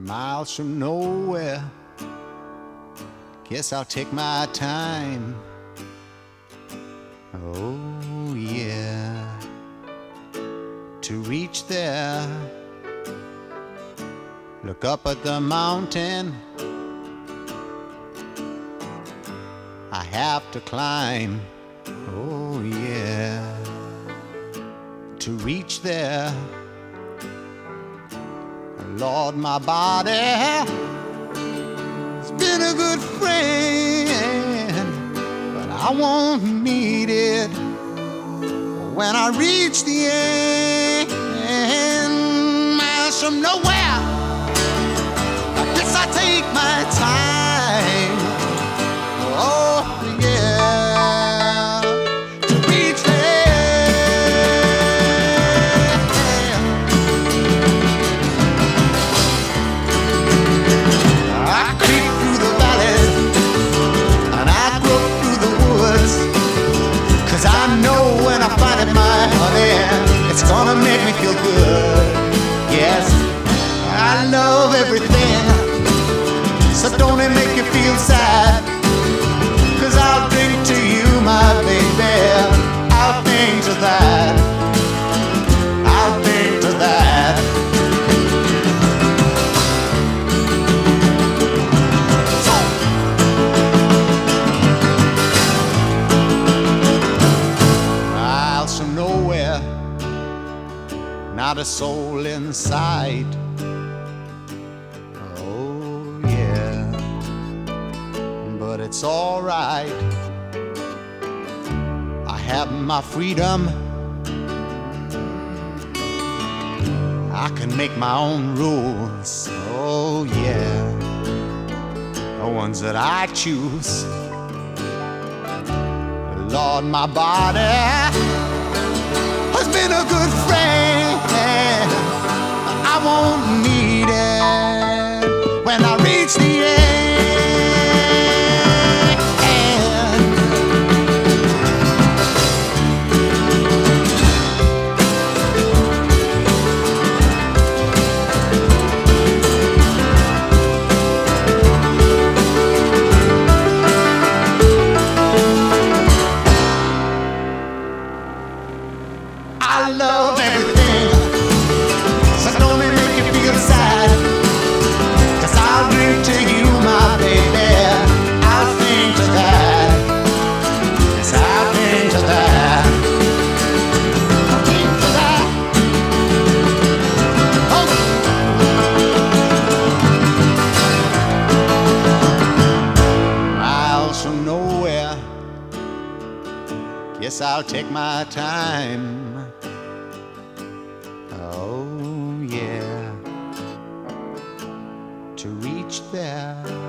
miles from nowhere. Guess I'll take my time. Oh yeah, to reach there. Look up at the mountain I have to climb. Oh yeah, to reach there. Lord, my body has been a good friend, but I won't need it when I reach the end. Miles from nowhere, I guess I take my time. Oh yeah, to reach there. I creep through the valleys and I grope through the woods, 'cause I know when I find it, my honey, it's gonna make me feel good. Yes, I love everything, so don't it make you feel sad? 'Cause I'll drink to you, my baby. I'll think to that. I'll think to that. Miles from nowhere, not a soul in sight. Oh yeah, but it's all right. I have my freedom. I can make my own rules. Oh yeah, the ones that I choose. Lord, my body has been a good friend. I won't need it when I reach the end. I love everything, so don't it make you feel sad? 'Cause I'll drink to you, my baby. I'll think to that. Yes, I'll think to that. I'll think to that. Oh. Miles from nowhere, guess I'll take my time. Oh yeah, to reach there.